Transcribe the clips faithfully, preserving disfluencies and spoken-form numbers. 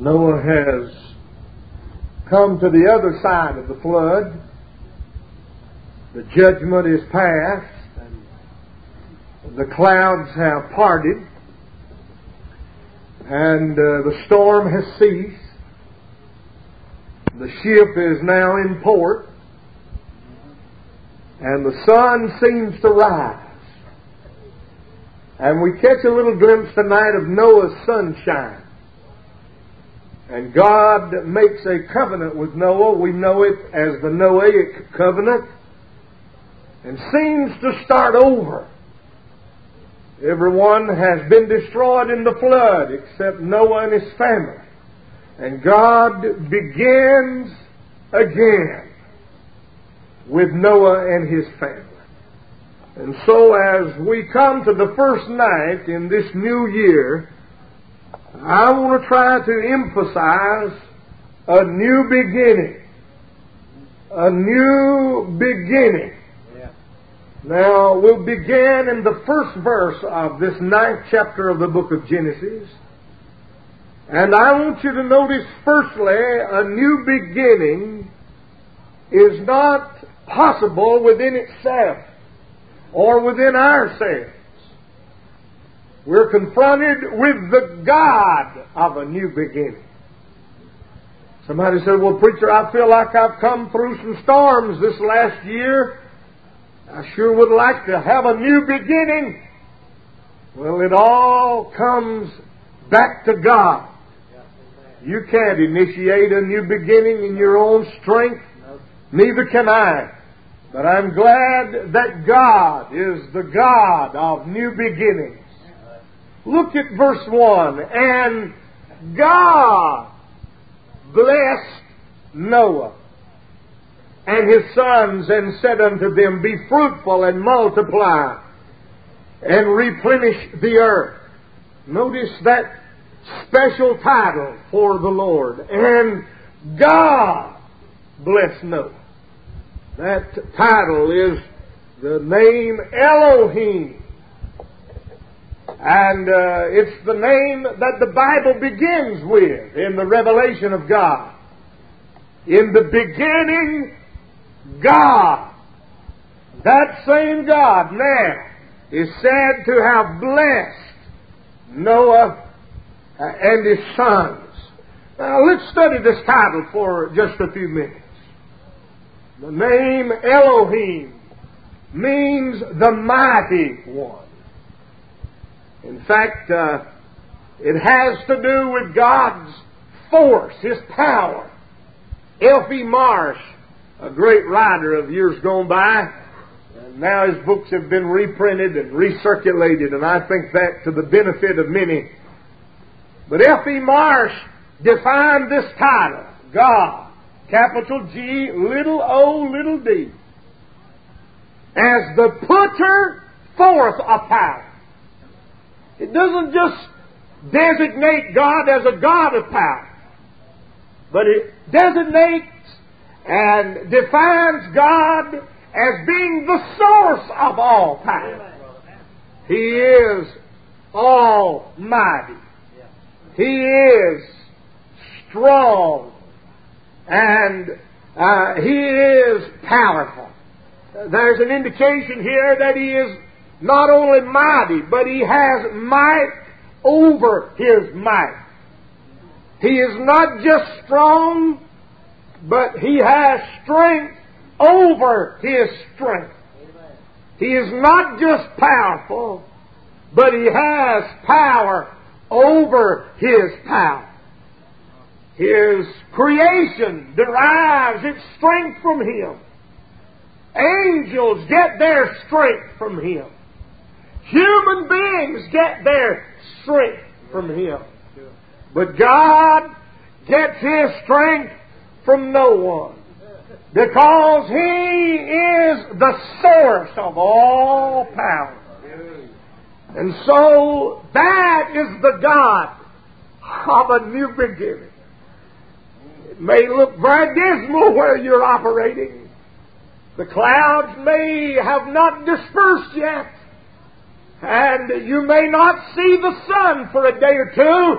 Noah has come to the other side of the flood. The judgment is past, and the clouds have parted, and uh, the storm has ceased. The ship is now in port, and the sun seems to rise. And we catch a little glimpse tonight of Noah's sunshine. And God makes a covenant with Noah. We know it as the Noahic covenant. And seems to start over. Everyone has been destroyed in the flood except Noah and his family. And God begins again with Noah and his family. And so as we come to the first night in this new year, I want to try to emphasize a new beginning. A new beginning. Yeah. Now, we'll begin in the first verse of this ninth chapter of the book of Genesis. And I want you to notice, firstly, a new beginning is not possible within itself or within ourselves. We're confronted with the God of a new beginning. Somebody said, well, preacher, I feel like I've come through some storms this last year. I sure would like to have a new beginning. Well, it all comes back to God. You can't initiate a new beginning in your own strength. Neither can I. But I'm glad that God is the God of new beginnings. Look at verse one. And God blessed Noah and his sons and said unto them, be fruitful and multiply and replenish the earth. Notice that special title for the Lord. And God blessed Noah. That title is the name Elohim. And uh, it's the name that the Bible begins with in the revelation of God. In the beginning, God. That same God now is said to have blessed Noah and his sons. Now let's study this title for just a few minutes. The name Elohim means the mighty one. In fact, uh, it has to do with God's force, His power. F E Marsh, a great writer of years gone by, and now his books have been reprinted and recirculated, and I think that to the benefit of many. But F E Marsh defined this title, God, capital G, little o, little d, as the putter forth of power. It doesn't just designate God as a God of power, but it designates and defines God as being the source of all power. He is almighty. He is strong. And uh, He is powerful. There's an indication here that He is not only mighty, but He has might over His might. He is not just strong, but He has strength over His strength. He is not just powerful, but He has power over His power. His creation derives its strength from Him. Angels get their strength from Him. Human beings get their strength from Him. But God gets His strength from no one. Because He is the source of all power. And so that is the God of a new beginning. It may look very dismal where you're operating. The clouds may have not dispersed yet. And you may not see the sun for a day or two,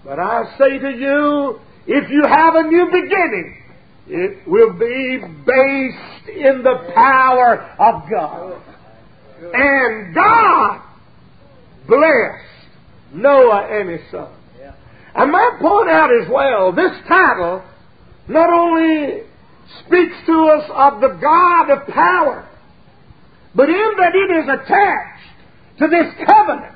But I say to you, if you have a new beginning, it will be based in the power of God. And God blessed Noah and his son. I might point out as well, this title not only speaks to us of the God of power, but in that it is attached to this covenant,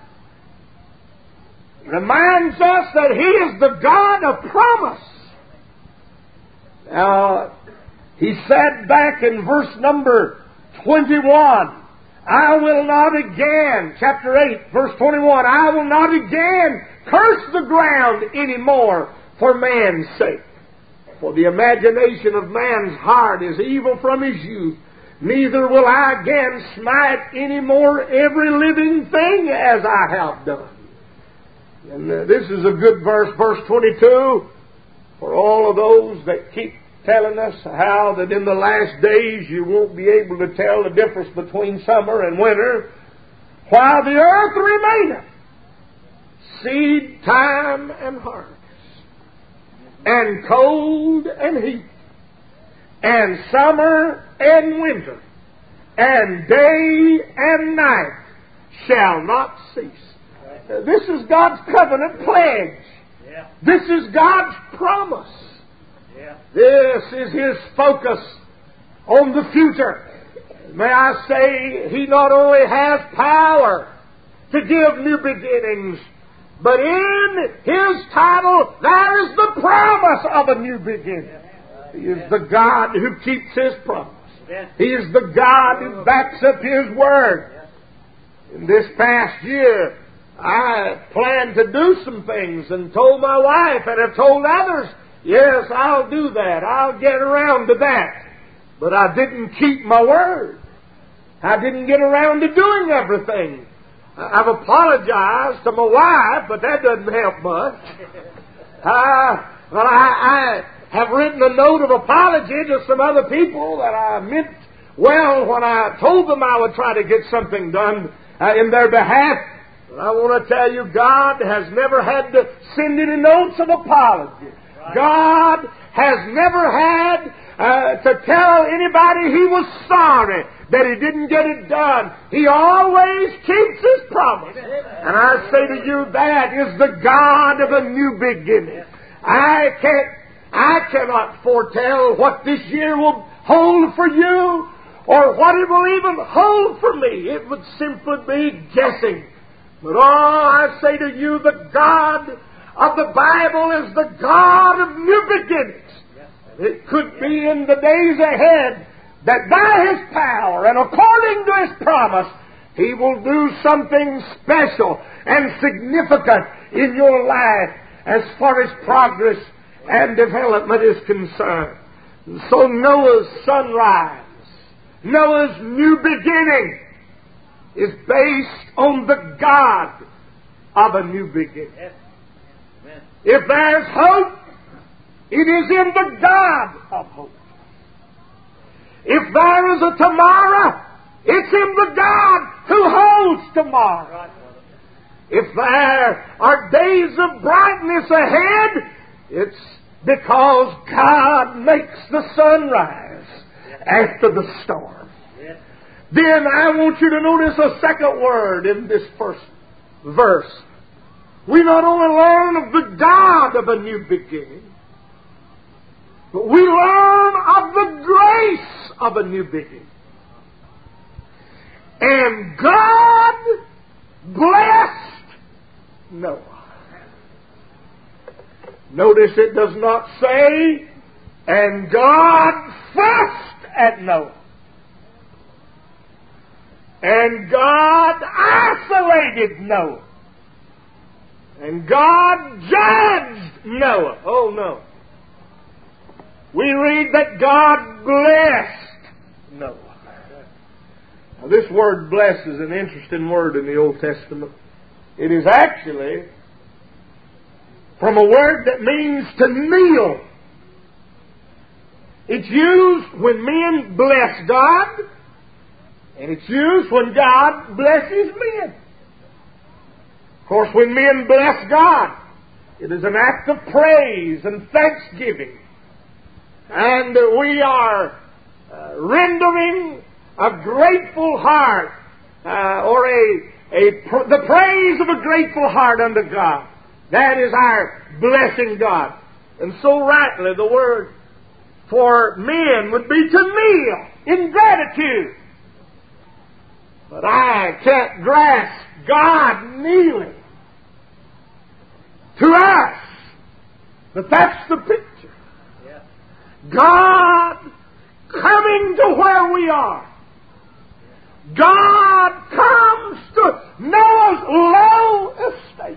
reminds us that He is the God of promise. Now, He said back in verse number twenty-one, I will not again, chapter eight, verse twenty-one, I will not again curse the ground any more for man's sake. For the imagination of man's heart is evil from his youth. Neither will I again smite any more every living thing as I have done. And uh, this is a good verse, verse twenty-two, for all of those that keep telling us how that in the last days you won't be able to tell the difference between summer and winter. While the earth remaineth, seed time and harvest, and cold and heat, and summer and winter, and day and night shall not cease. This is God's covenant pledge. Yeah. This is God's promise. Yeah. This is His focus on the future. May I say, He not only has power to give new beginnings, but in His title there is the promise of a new beginning. He is the God who keeps His promise. He is the God who backs up His word. In this past year, I planned to do some things and told my wife and have told others, yes, I'll do that. I'll get around to that. But I didn't keep my word. I didn't get around to doing everything. I've apologized to my wife, but that doesn't help much. Uh, but I, I have written a note of apology to some other people that I meant well when I told them I would try to get something done uh, in their behalf. But I want to tell you, God has never had to send any notes of apology. God has never had uh, to tell anybody He was sorry that He didn't get it done. He always keeps His promise. And I say to you, that is the God of a new beginning. I can't, I cannot foretell what this year will hold for you or what it will even hold for me. It would simply be guessing. But oh, I say to you, the God of the Bible is the God of new beginnings. And it could be in the days ahead that by His power and according to His promise, He will do something special and significant in your life as far as progress and development is concerned. And so Noah's sunrise, Noah's new beginning, is based on the God of a new beginning. Yes. If there's hope, it is in the God of hope. If there is a tomorrow, it's in the God who holds tomorrow. If there are days of brightness ahead, it's because God makes the sunrise after the storm. Then I want you to notice a second word in this first verse. We not only learn of the God of a new beginning, but we learn of the grace of a new beginning. And God blessed Noah. Notice it does not say, and God fussed at Noah. And God isolated Noah. And God judged Noah. Oh, no. We read that God blessed Noah. Now, this word bless is an interesting word in the Old Testament. It is actually from a word that means to kneel. It's used when men bless God, and it's used when God blesses men. Of course, when men bless God, It is an act of praise and thanksgiving. And we are uh, rendering a grateful heart, uh, or a, a pr- the praise of a grateful heart unto God. That is our blessing God. And so rightly the word for men would be to kneel in gratitude. But I can't grasp God kneeling to us. But that's the picture. Yeah. God coming to where we are. God comes to Noah's low estate.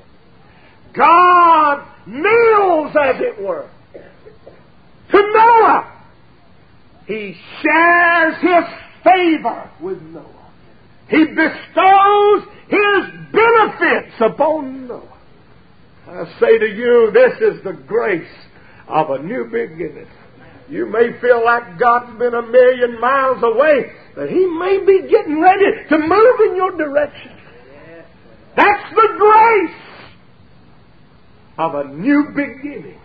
God kneels, as it were, to Noah. He shares His favor with Noah. He bestows His benefits upon Noah. I say to you, this is the grace of a new beginning. You may feel like God's been a million miles away, but He may be getting ready to move in your direction. That's the grace of a new beginning.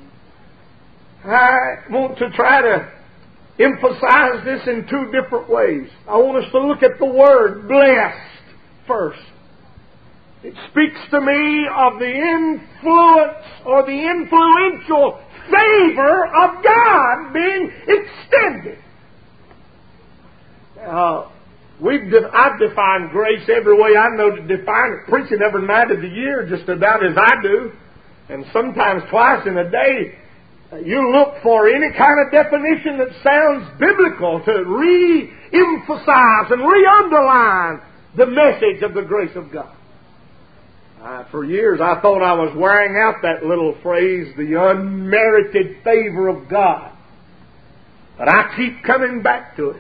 I want to try to emphasize this in two different ways. I want us to look at the word blessed first. It speaks to me of the influence or the influential favor of God being extended. Now, we've de- I've defined grace every way I know to define it, preaching every night of the year just about as I do, and sometimes twice in a day. You look for any kind of definition that sounds biblical to re-emphasize and re-underline the message of the grace of God. Uh, for years I thought I was wearing out that little phrase, the unmerited favor of God. But I keep coming back to it.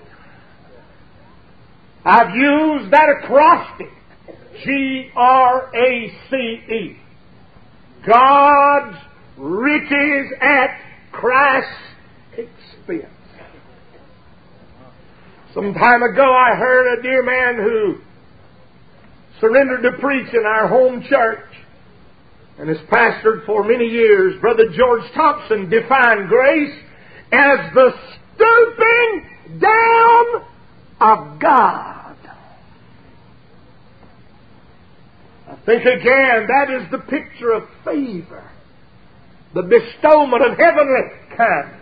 I've used that acrostic, G R A C E. God's riches at Christ's expense. Some time ago I heard a dear man who surrendered to preach in our home church and has pastored for many years. Brother George Thompson defined grace as the stooping down of God. I think again that is the picture of favor, the bestowment of heavenly kindness.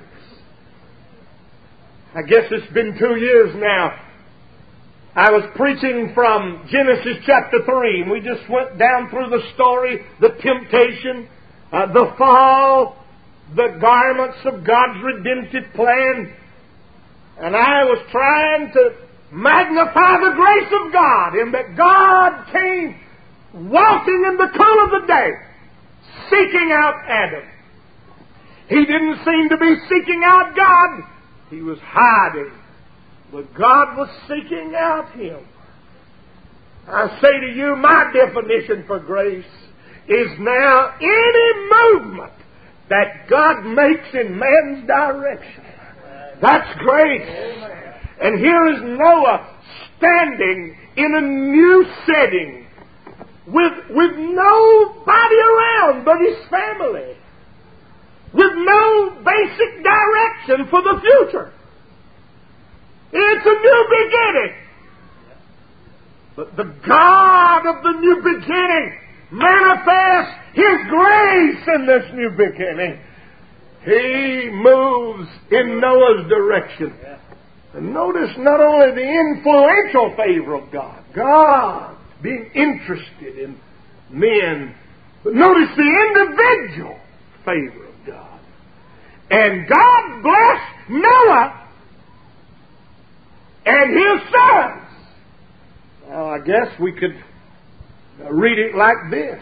I guess it's been two years now. I was preaching from Genesis chapter three, and we just went down through the story, the temptation, uh, the fall, the garments of God's redemptive plan. And I was trying to magnify the grace of God in that God came walking in the cool of the day, seeking out Adam. He didn't seem to be seeking out God. He was hiding. But God was seeking out him. I say to you, my definition for grace is now any movement that God makes in man's direction. That's grace. And here is Noah standing in a new setting with, with nobody around but his family, with no basic direction for the future. It's a new beginning. But the God of the new beginning manifests His grace in this new beginning. He moves in Noah's direction. And notice not only the influential favor of God, God being interested in men, but notice the individual favor of God. And God blessed Noah and his sons. Well, I guess we could read it like this.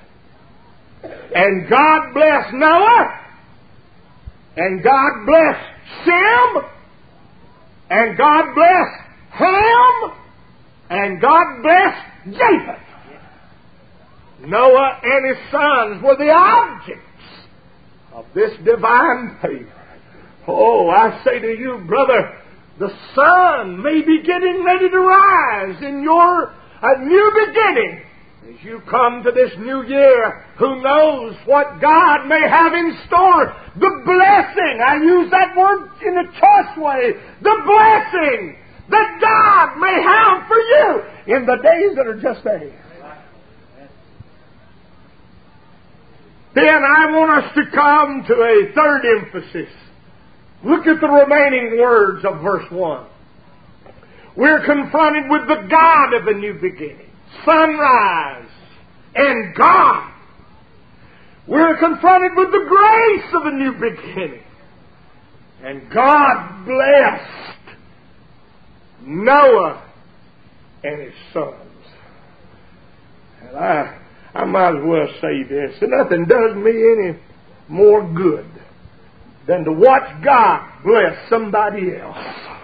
And God blessed Noah, and God blessed Shem, and God blessed Ham, and God blessed Japheth. Noah and his sons were the objects of this divine favor. Oh, I say to you, brother, the sun may be getting ready to rise in your uh, new beginning. As you come to this new year, who knows what God may have in store? The blessing, I use that word in a choice way, the blessing that God may have for you in the days that are just ahead. Then I want us to come to a third emphasis. Look at the remaining words of verse one. We're confronted with the God of the new beginning. Sunrise and God. We're confronted with the grace of a new beginning. And God blessed Noah and his sons. And I, I might as well say this. And nothing does me any more good than to watch God bless somebody else.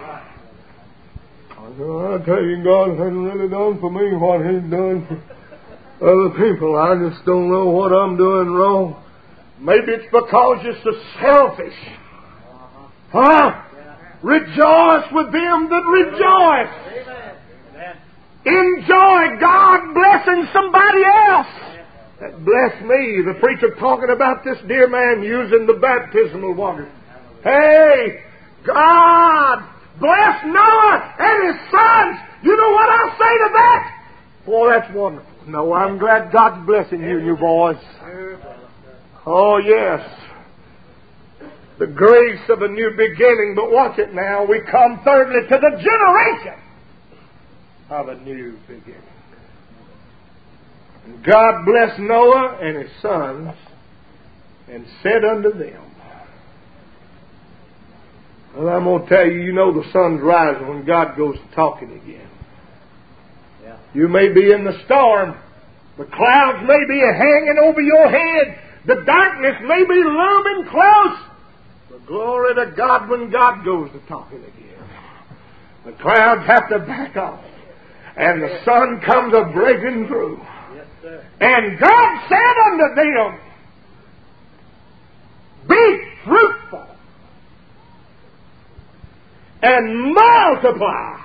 I know, I tell you, God hasn't really done for me what He's done for other people. I just don't know what I'm doing wrong. Maybe it's because you're so selfish. Huh? Rejoice with them that rejoice. Enjoy God blessing somebody else. That blessed me. The preacher talking about this dear man using the baptismal water. Hey, God bless Noah and his sons. You know what I'll say to that? Boy, that's wonderful. No, I'm glad God's blessing you and your boys. Oh, yes. The grace of a new beginning. But watch it now. We come thirdly to the generation of a new beginning. And God blessed Noah and his sons and said unto them. Well, I'm going to tell you, you know the sun's rising when God goes talking again. Yeah. You may be in the storm. The clouds may be hanging over your head. The darkness may be looming close. But glory to God when God goes to talking again. The clouds have to back off. And the sun comes a breaking through. Yes, sir. And God said unto them, be fruitful and multiply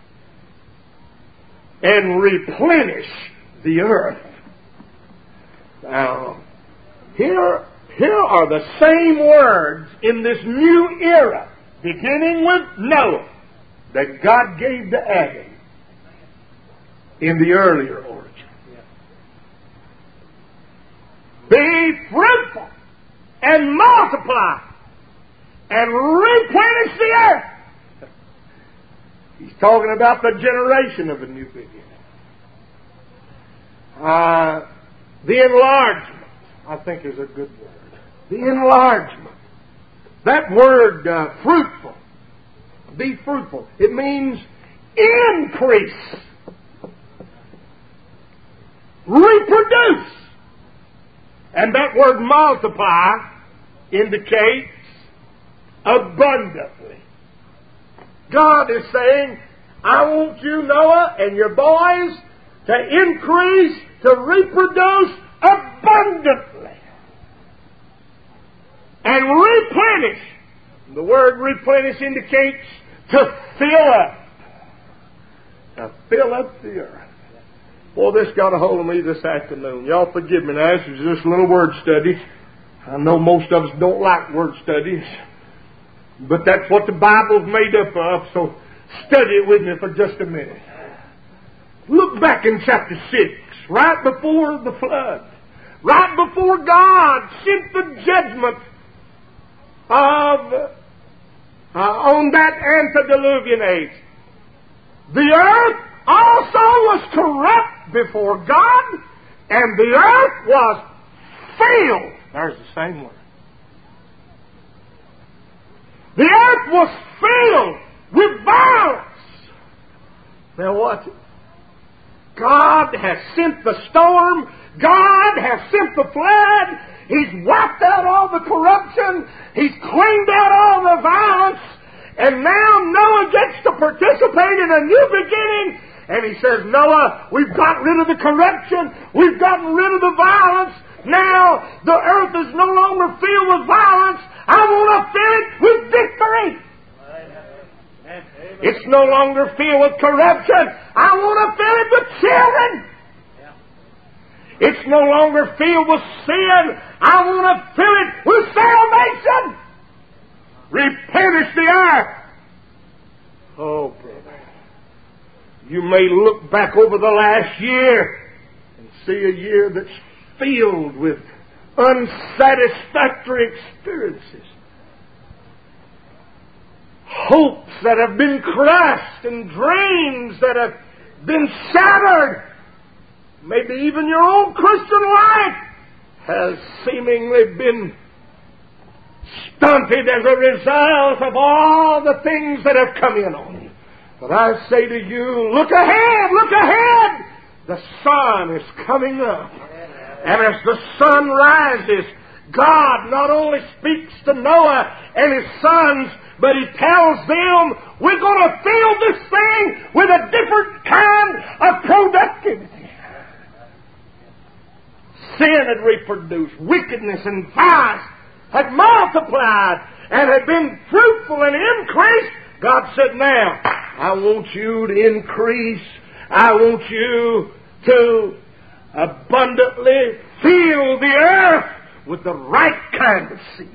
and replenish the earth. Now, here, here are the same words in this new era, beginning with Noah, that God gave to Adam in the earlier origin. Be fruitful and multiply and replenish the earth. He's talking about the generation of a new beginning. Uh, the enlargement, I think, is a good word. The enlargement. That word, uh, fruitful, be fruitful, it means increase, reproduce. And that word multiply indicates abundantly. God is saying, I want you, Noah, and your boys to increase, to reproduce abundantly. And replenish. The word replenish indicates to fill up. To fill up the earth. Boy, this got a hold of me this afternoon. Y'all forgive me now. This is just a little word study. I know most of us don't like word studies. But that's what the Bible's made up of, so study it with me for just a minute. Look back in chapter six, right before the flood. Right before God sent the judgment of uh, on that antediluvian age. The earth also was corrupt before God, and the earth was filled. There's the same word. The earth was filled with violence. Now watch it. God has sent the storm. God has sent the flood. He's wiped out all the corruption. He's cleaned out all the violence. And now Noah gets to participate in a new beginning. And he says, Noah, we've got rid of the corruption. We've gotten rid of the violence. Now the earth is no longer filled with violence. I want to fill it with victory. It's no longer filled with corruption. I want to fill it with children. no longer filled with sin. I want to fill it with salvation. Replenish the earth. Oh, brother, you may look back over the last year and see a year that's filled with unsatisfactory experiences. Hopes that have been crushed and dreams that have been shattered. Maybe even your own Christian life has seemingly been stunted as a result of all the things that have come in on you. But I say to you, look ahead, look ahead! The sun is coming up. And as the sun rises, God not only speaks to Noah and his sons, but He tells them, we're going to fill this thing with a different kind of productivity. Sin had reproduced. Wickedness and vice had multiplied and had been fruitful and increased. God said, now, I want you to increase. I want you to abundantly fill the earth with the right kind of seed.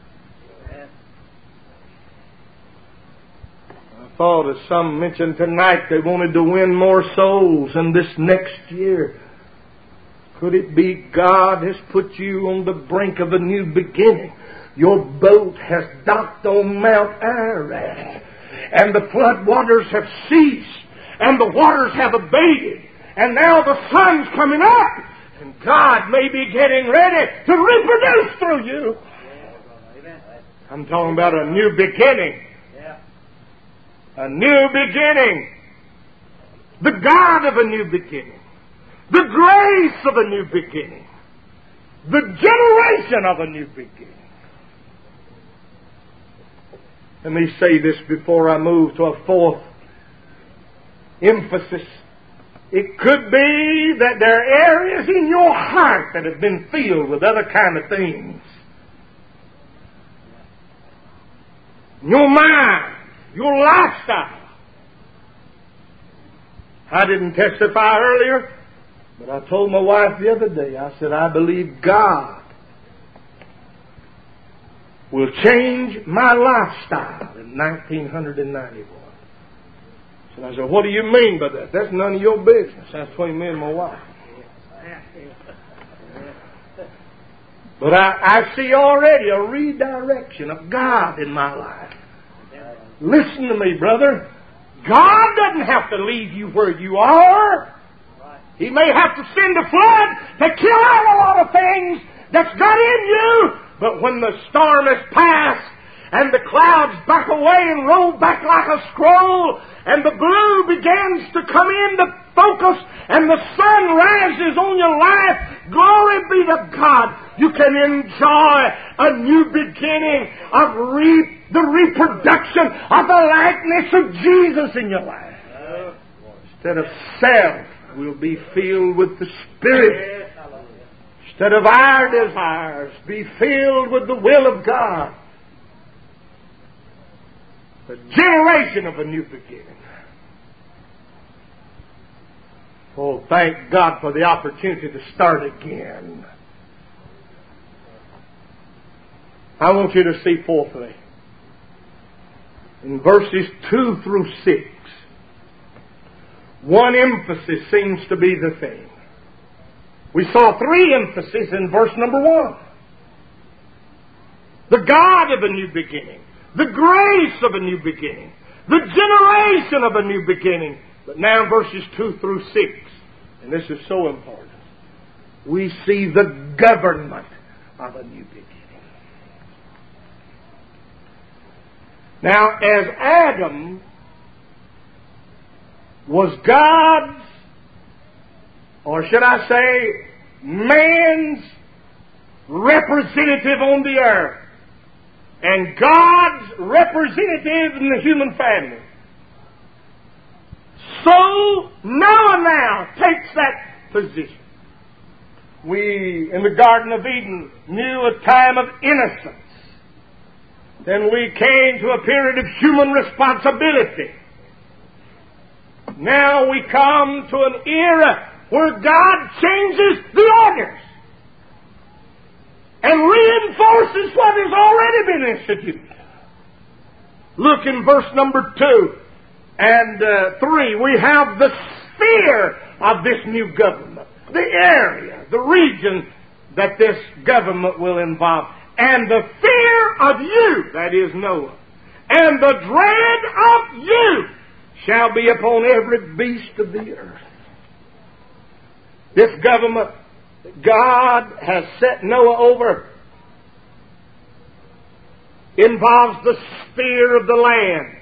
I thought, as some mentioned tonight, they wanted to win more souls in this next year. Could it be God has put you on the brink of a new beginning? Your boat has docked on Mount Ararat, and the flood waters have ceased, and the waters have abated, and now the sun's coming up, and God may be getting ready to reproduce through you. I'm talking about a new beginning. A new beginning. The God of a new beginning. The grace of a new beginning. The generation of a new beginning. Let me say this before I move to a fourth emphasis. It could be that there are areas in your heart that have been filled with other kind of things. Your mind, your lifestyle. I didn't testify earlier, but I told my wife the other day, I said, I believe God will change my lifestyle in nineteen ninety-one. So I said, what do you mean by that? That's none of your business. That's between me and my wife. But I, I see already a redirection of God in my life. Listen to me, brother. God doesn't have to leave you where you are. He may have to send a flood to kill out a lot of things that's got in you. But when the storm has passed and the clouds back away and roll back like a scroll and the blue begins to come into focus and the sun rises on your life, glory be to God, you can enjoy a new beginning of re- the reproduction of the likeness of Jesus in your life. Instead of self, we'll be filled with the Spirit. Instead of our desires, be filled with the will of God. The generation of a new beginning. Oh, thank God for the opportunity to start again. I want you to see fourthly, in verses two through six, one emphasis seems to be the thing. We saw three emphases in verse number one. The God of a new beginning. The grace of a new beginning. The generation of a new beginning. But now verses two through six, and this is so important, we see the government of a new beginning. Now, as Adam was God's, or should I say, man's representative on the earth, and God's representative in the human family, so Noah now takes that position. We, in the Garden of Eden, knew a time of innocence. Then we came to a period of human responsibility. Now we come to an era where God changes the orders and reinforces what has already been instituted. Look in verse number two and uh, three. We have the sphere of this new government, the area, the region that this government will involve. And the fear of you, that is Noah, and the dread of you shall be upon every beast of the earth. This government that God has set Noah over involves the sphere of the land.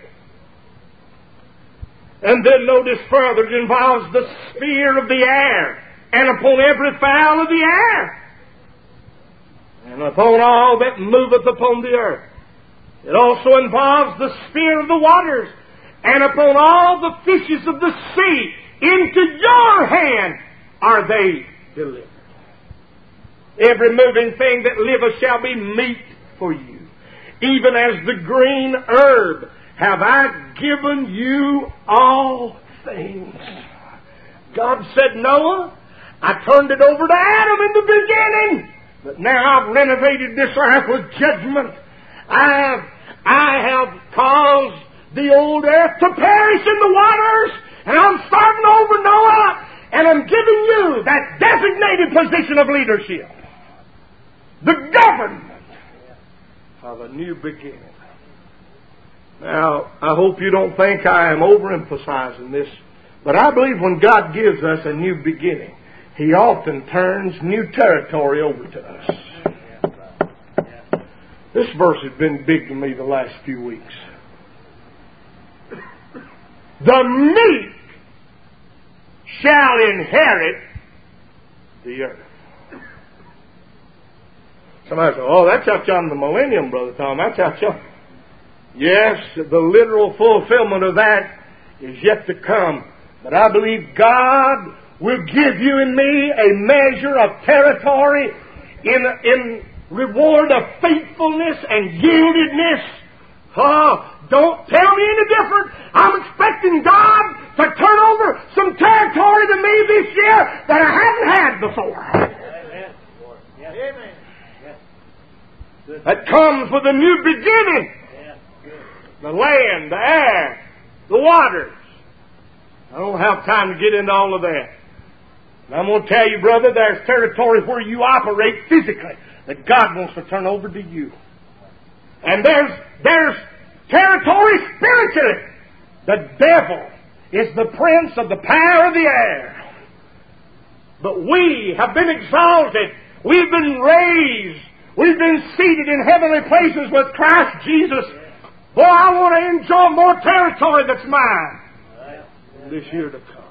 And then notice further, it involves the sphere of the air, and upon every fowl of the air, and upon all that moveth upon the earth. It also involves the sphere of the waters, and upon all the fishes of the sea. Into your hand are they delivered. Every moving thing that liveth shall be meat for you. Even as the green herb have I given you all things. God said, Noah, I turned it over to Adam in the beginning, but now I've renovated this earth with judgment. I have, I have caused the old earth to perish in the waters, and I'm starting over, Noah, and I'm giving you that designated position of leadership. The government of a new beginning. Now, I hope you don't think I am overemphasizing this, but I believe when God gives us a new beginning, He often turns new territory over to us. This verse has been big to me the last few weeks. The meek shall inherit the earth. Somebody says, oh, that's out on the millennium, Brother Tom. That's out on. Yes, the literal fulfillment of that is yet to come. But I believe God will give you and me a measure of territory in, in reward of faithfulness and yieldedness. Oh, don't tell me any different. I'm expecting God to turn over some territory to me this year that I haven't had before. Amen. Yes. Amen. Yes. That comes with a new beginning. Yes. The land, the air, the waters. I don't have time to get into all of that. And I'm going to tell you, brother, there's territory where you operate physically that God wants to turn over to you. And there's there's territory spiritually. The devil is the prince of the power of the air. But we have been exalted. We've been raised. We've been seated in heavenly places with Christ Jesus. Boy, I want to enjoy more territory that's mine this year to come.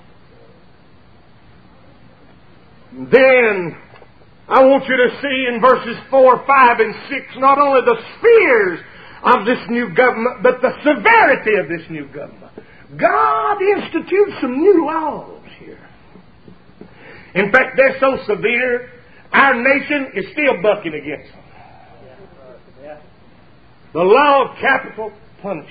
Then I want you to see in verses four, five, and six not only the spheres of this new government, but the severity of this new government. God institutes some new laws here. In fact, they're so severe, our nation is still bucking against them. The law of capital punishment.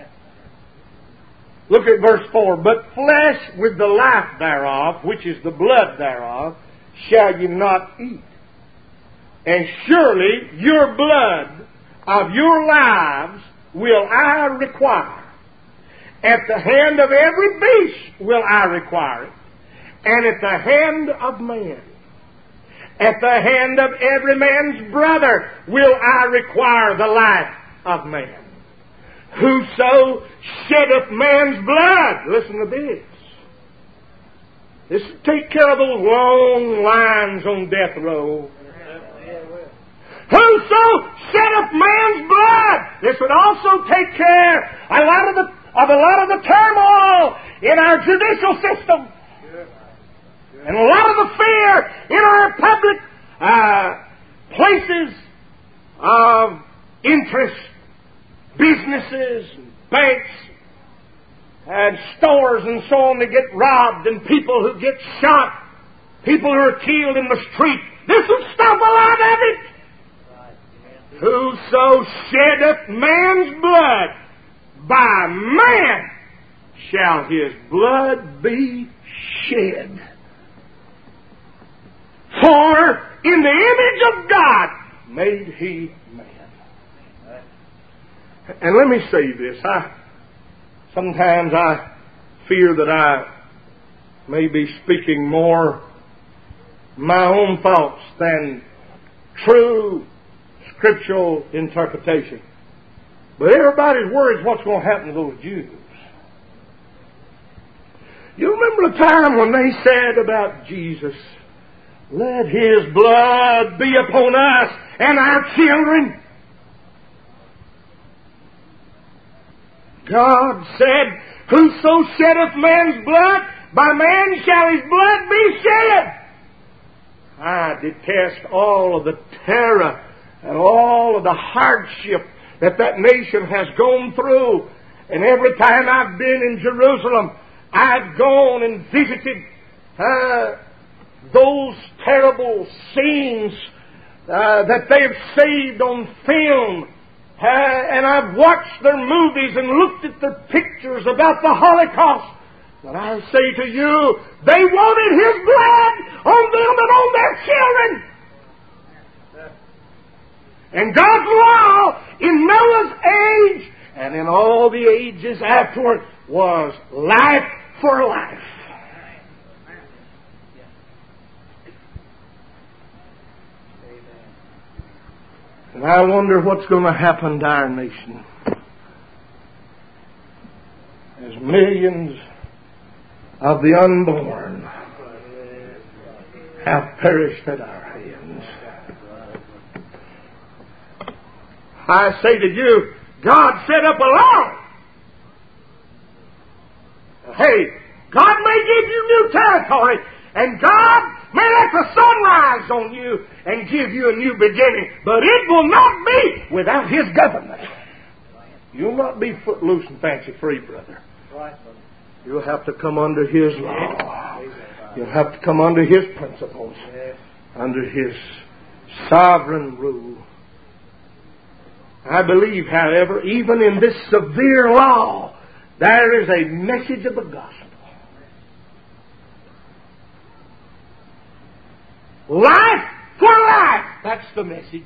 Look at verse four. But flesh with the life thereof, which is the blood thereof, shall you not eat. And surely your blood of your lives will I require. At the hand of every beast will I require it. And at the hand of man. At the hand of every man's brother will I require the life of man. Whoso sheddeth man's blood. Listen to this. This will take care of those long lines on death row. Whoso sheddeth man's blood. This would also take care a lot of the of a lot of the turmoil in our judicial system. And a lot of the fear in our public uh, places of interest, businesses, and banks, and stores and so on that get robbed, and people who get shot, people who are killed in the street. This would stop a lot of it. Whoso sheddeth man's blood, by man shall his blood be shed. For in the image of God made he man. And let me say this. I sometimes I fear that I may be speaking more my own thoughts than true scriptural interpretation. But everybody's worried what's going to happen to those Jews. You remember the time when they said about Jesus, let his blood be upon us and our children. God said, whoso sheddeth man's blood, by man shall his blood be shed. I detest all of the terror and all of the hardship that that nation has gone through. And every time I've been in Jerusalem, I've gone and visited uh, those terrible scenes uh, that they've saved on film. Uh, and I've watched their movies and looked at their pictures about the Holocaust. But I say to you, they wanted his blood on them and on their children. And God's law in Noah's age and in all the ages afterward was life for life. And I wonder what's going to happen to our nation as millions of the unborn have perished at our hands. I say to you, God set up a law. Hey, God may give you new territory, and God may let the sun rise on you and give you a new beginning, but it will not be without his government. You'll not be footloose and fancy free, brother. You'll have to come under his law. You'll have to come under his principles, under his sovereign rule. I believe, however, even in this severe law, there is a message of the gospel. Life for life. That's the message.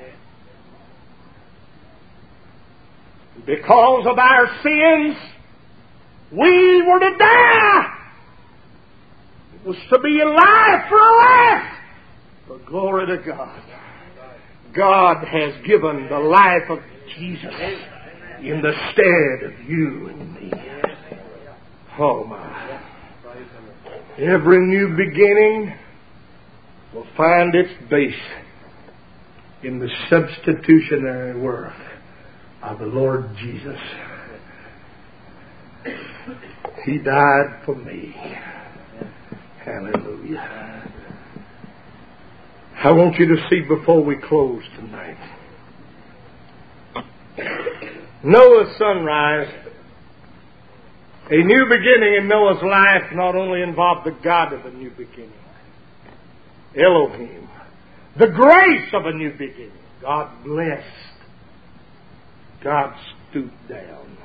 Because of our sins, we were to die. It was to be a life for a life. But glory to God. God has given the life of Jesus in the stead of you and me. Oh my. Every new beginning will find its base in the substitutionary work of the Lord Jesus. He died for me. Hallelujah. I want you to see before we close tonight. Noah's sunrise, a new beginning in Noah's life, not only involved the God of a new beginning, Elohim, the grace of a new beginning. God blessed. God stooped down.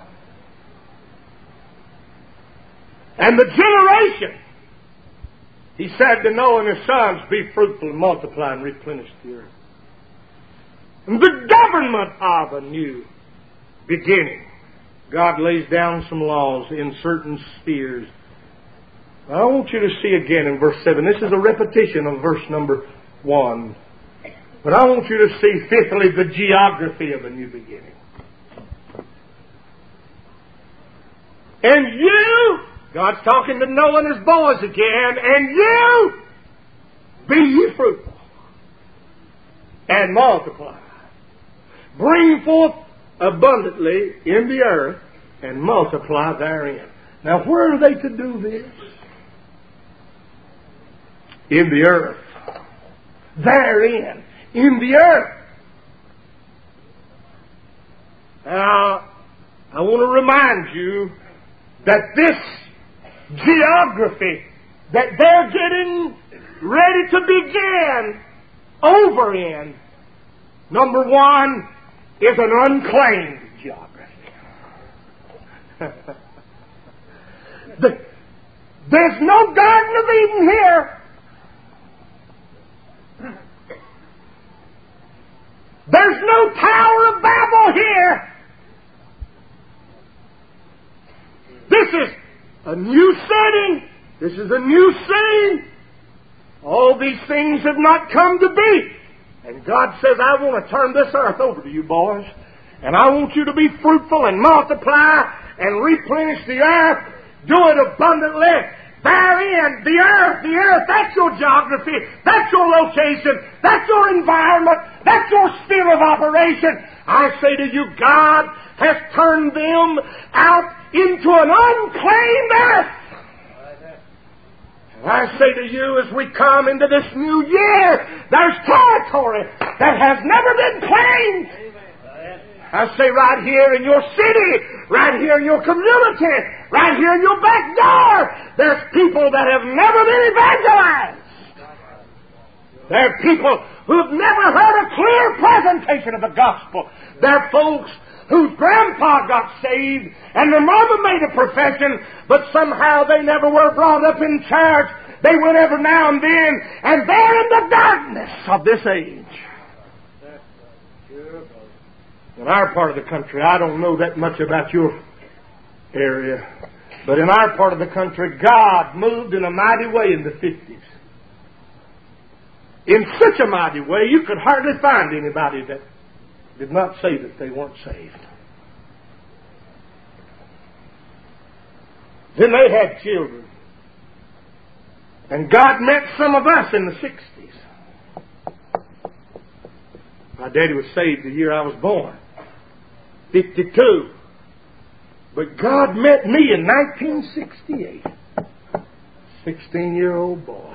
And the generation, he said to Noah and his sons, be fruitful and multiply and replenish the earth. And the government of a new beginning. God lays down some laws in certain spheres. I want you to see again in verse seven. This is a repetition of verse number one. But I want you to see fifthly the geography of a new beginning. And you, God's talking to Noah and his boys again, and you, be ye fruitful and multiply. Bring forth abundantly in the earth and multiply therein. Now where are they to do this? In the earth. Therein. In the earth. Now, I want to remind you that this geography that they're getting ready to begin over in, number one, is an unclaimed geography. the, there's no Garden of Eden here. There's no Tower of Babel here. This is a new setting. This is a new scene. All these things have not come to be. And God says, I want to turn this earth over to you, boys. And I want you to be fruitful and multiply and replenish the earth. Do it abundantly. Therein, the earth, the earth, that's your geography. That's your location. That's your environment. That's your sphere of operation. I say to you, God has turned them out into an unclaimed earth. And I say to you, as we come into this new year, there's territory that has never been claimed. I say right here in your city, right here in your community, right here in your back door, there's people that have never been evangelized. There are people who have never heard a clear presentation of the gospel. There are folks whose grandpa got saved and their mama made a profession, but somehow they never were brought up in church. They went every now and then, and they're in the darkness of this age. In our part of the country, I don't know that much about your area, but in our part of the country, God moved in a mighty way in the fifties. In such a mighty way, you could hardly find anybody that did not say that they weren't saved. Then they had children. And God met some of us in the sixties. My daddy was saved the year I was born. fifty-two. But God met me in nineteen sixty-eight. sixteen-year-old boy.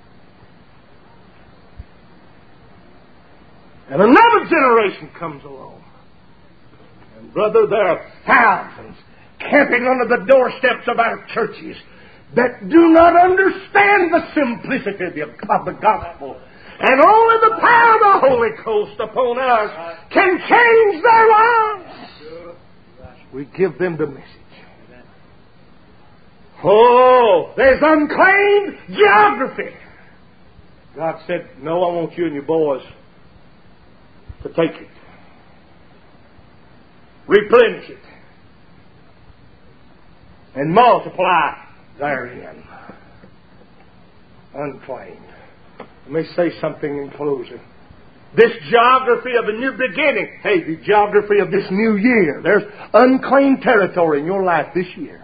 And another generation comes along. And brother, there are thousands camping under the doorsteps of our churches that do not understand the simplicity of the gospel. And only the power of the Holy Ghost upon us can change their lives. We give them the message. Oh, there's unclaimed geography. God said, no, I want you and your boys to take it. Replenish it. And multiply therein. Unclaimed. Let me say something in closing. This geography of a new beginning. Hey, the geography of this new year. There's unclaimed territory in your life this year.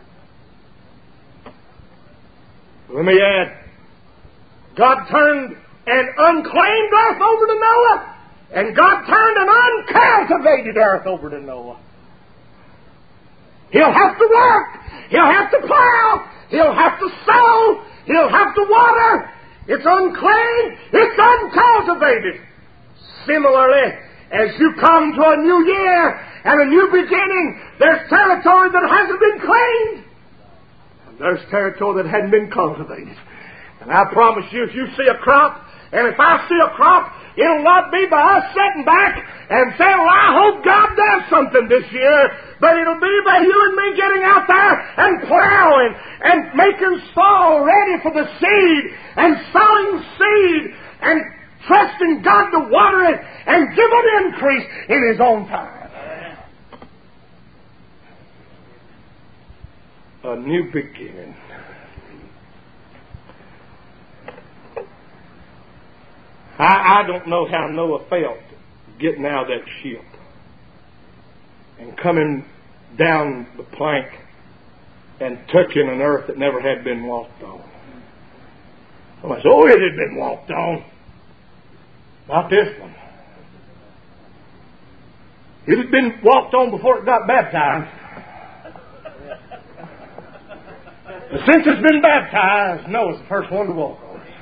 Let me add. God turned an unclaimed earth over to Noah. And God turned an uncultivated earth over to Noah. He'll have to work. He'll have to plow. He'll have to sow. He'll have to water. It's unclaimed. It's uncultivated. Similarly, as you come to a new year and a new beginning, there's territory that hasn't been claimed. And there's territory that hadn't been cultivated. And I promise you, if you see a crop, and if I see a crop, it'll not be by us sitting back and saying, well, I hope God does something this year. But it'll be by you and me getting out there and plowing and making soil ready for the seed and sowing seed and trusting God to water it and give it increase in His own time. A new beginning. I, I don't know how Noah felt getting out of that ship and coming down the plank and touching an earth that never had been walked on. Well, I said, oh, it had been walked on. Not this one. It had been walked on before it got baptized. But since it's been baptized, Noah's the first one to walk on it.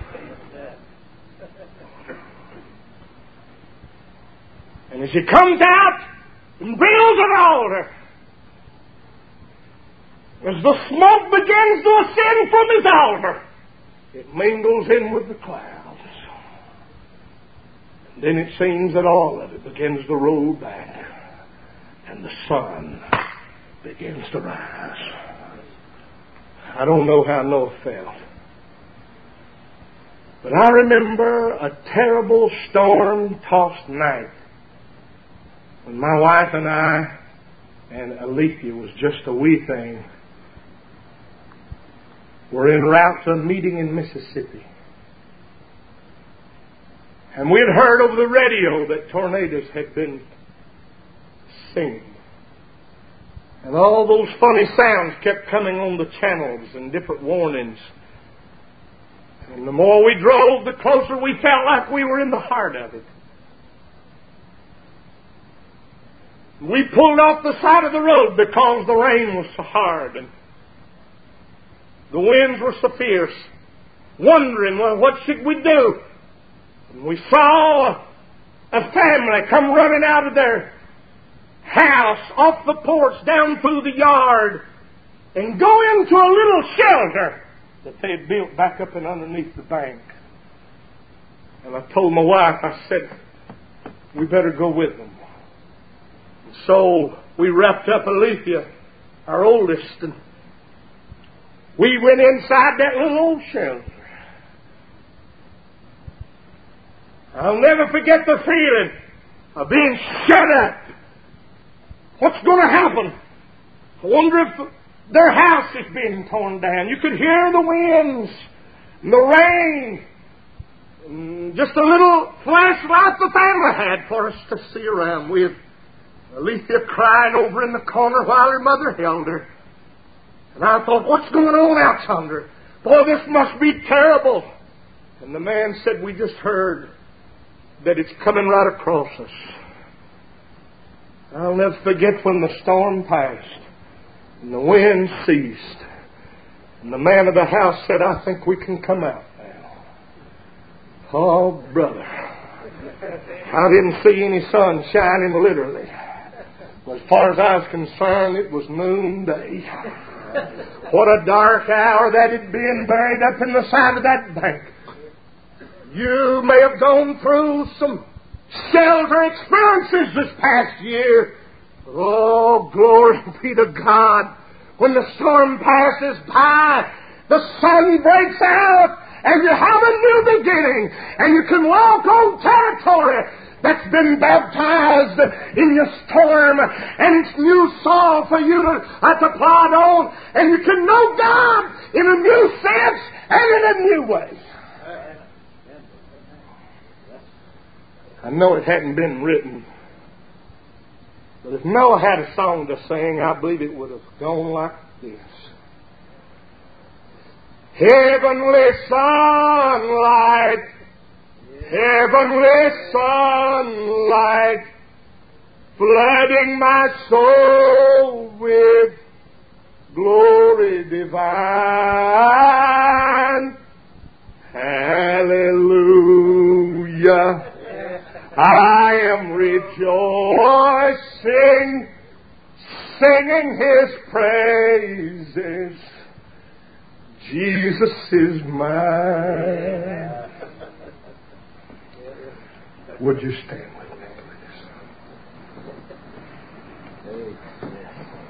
And as he comes out and builds an altar, as the smoke begins to ascend from his altar, it mingles in with the clouds. And then it seems that all of it begins to roll back, and the sun begins to rise. I don't know how Noah felt, but I remember a terrible storm-tossed night when my wife and I and Alethea was just a wee thing, were en route to a meeting in Mississippi. And we had heard over the radio that tornadoes had been seen. And all those funny sounds kept coming on the channels and different warnings. And the more we drove, the closer we felt like we were in the heart of it. We pulled off the side of the road because the rain was so hard and the winds were so fierce, wondering, well, what should we do? And we saw a family come running out of their house, off the porch, down through the yard, and go into a little shelter that they had built back up and underneath the bank. And I told my wife, I said, we better go with them. And so we wrapped up Alethea, our oldest, and we went inside that little old shelter. I'll never forget the feeling of being shut up. What's going to happen? I wonder if their house is being torn down. You could hear the winds and the rain. And just a little flashlight the family had for us to see around with. Alethea crying over in the corner while her mother held her. And I thought, what's going on out yonder? Boy, this must be terrible. And the man said, we just heard that it's coming right across us. I'll never forget when the storm passed and the wind ceased. And the man of the house said, I think we can come out now. Oh, brother. I didn't see any sun shining literally. But as far as I was concerned, it was noonday. What a dark hour that had been, buried up in the side of that bank. You may have gone through some shelter experiences this past year. Oh, glory be to God. When the storm passes by, the sun breaks out, and you have a new beginning, and you can walk on territory that's been baptized in your storm, and it's new soil for you to, uh, to plod on, and you can know God in a new sense and in a new way. I know it hadn't been written, but if Noah had a song to sing, I believe it would have gone like this. Heavenly sunlight, heavenly sunlight, flooding my soul with glory divine. Hallelujah. I am rejoicing, singing His praises. Jesus is mine. Would you stand with me, please?